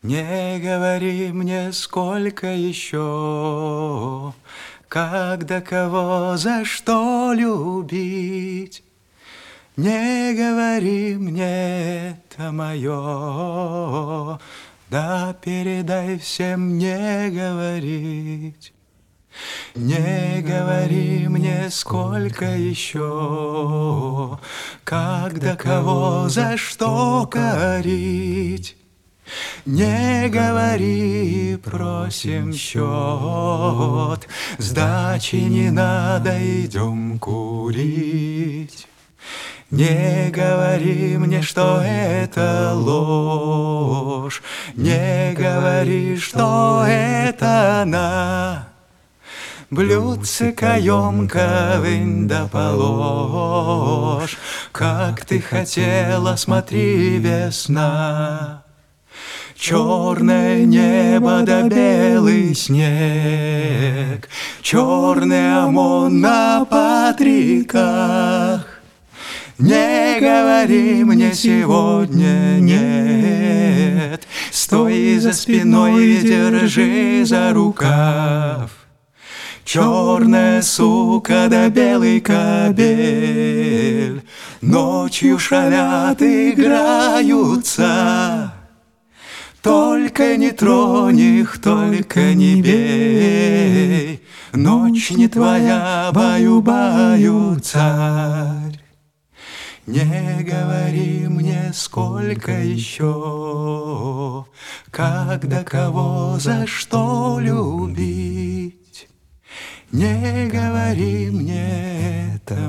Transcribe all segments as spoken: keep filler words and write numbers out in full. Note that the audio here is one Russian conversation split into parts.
Не говори мне, сколько еще, когда кого за что любить. Не говори мне, это мое, да передай всем не говорить. Не говори мне, сколько еще, когда кого за что корить. Не говори, просим счет, сдачи не надо, идем курить. Не говори мне, что это ложь, не говори, что это она. Блюдце каемка вынь да положь, как ты хотела, смотри, весна. Черное небо да белый снег, черный ОМОН на Патриках. Не говори мне сегодня нет, стой за спиной и держи за рукав. Черная сука да белый кобель ночью шалят, играются. Только не тронь их, только не бей, ночь не твоя, баю-баю, царь. Не говори мне, сколько еще, когда кого за что любить. Не говори мне, это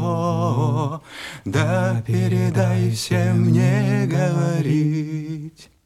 мое, да передай всем не говорить.